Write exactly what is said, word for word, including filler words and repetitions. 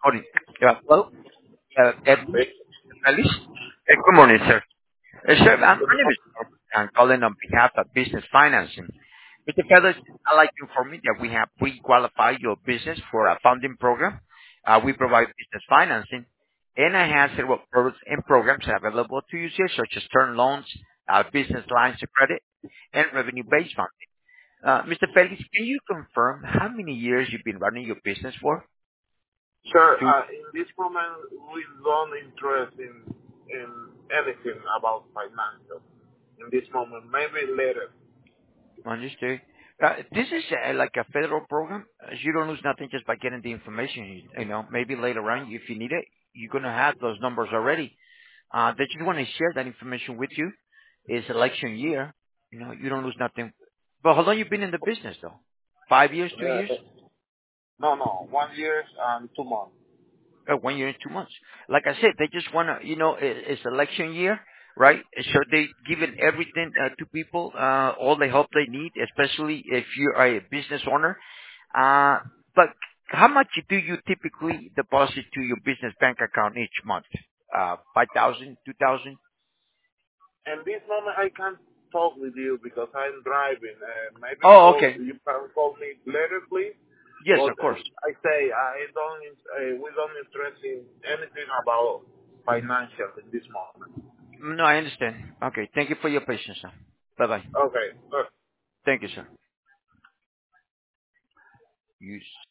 Morning. Yeah, Hello, uh, Edwin Hey, Ellis. Uh, Good morning, sir. Uh, Sir, I'm- my name is Robert. I'm calling on behalf of Business Financing. mister Felix, I'd like to inform you that we have pre-qualified your business for a funding program. Uh, We provide business financing, and I have several products and programs available to users, such as term loans, uh, business lines of credit, and revenue-based funding. Uh, mister Felix, can you confirm how many years you've been running your business for? sir, Two. uh, in this moment, we don't interest in in anything about financial. In this moment, maybe later. Understood. Uh, This is uh, like a federal program. Uh, You don't lose nothing just by getting the information. You you know, maybe later on, if you need it, you're gonna have those numbers already. Uh, They just wanna share that information with you. It's election year, you know, you don't lose nothing. But how long you been in the business, though? Five years, two years? Uh, no, no, one year and two months. Uh, one year and two months. Like I said, they just want to, you know, it, it's election year, right? So they giving everything uh, to people, uh, all the help they need, especially if you are a business owner. Uh, but how much do you typically deposit to your business bank account each month? Uh, five thousand, two thousand? In this moment, I can't talk with you because I'm driving. Uh, maybe Oh, call okay. you can call me later, please. Yes, But of course. uh, I say I don't. Uh, we don't interest in anything about financial in this moment. No, I understand. Okay. Thank you for your patience, sir. Bye-bye. Okay. Thank you, sir. You